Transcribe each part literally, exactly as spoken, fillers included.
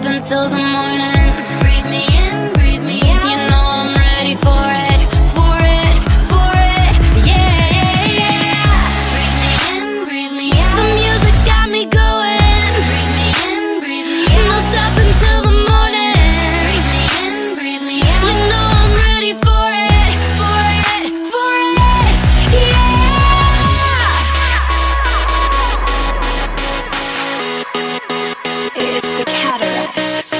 until the morning. Breathe me in, breathe me out. You know I'm ready for it, for it, for it. Yeah, yeah, yeah. Breathe me in, breathe me out. The music's got me going. Breathe me in, breathe me out. No stop until the morning. Breathe me in, breathe me out. You know I'm ready for it, for it, for it. Yeah. It's the Cataracts.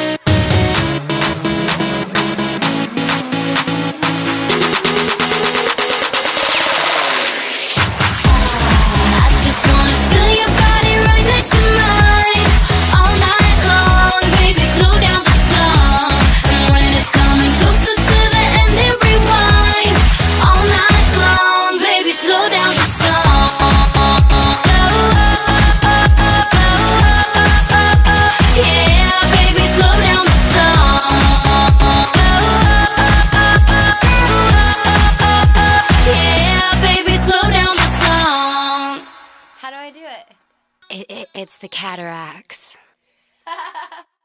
I just wanna feel your body right next to mine all night long, baby. Slow down the song, and when it's coming closer to the end, hit rewind. All night long, baby. Slow down the song. Yeah, baby, slow down the song. Yeah, baby, slow down the song. How do I do it? It, it it's the Cataracts.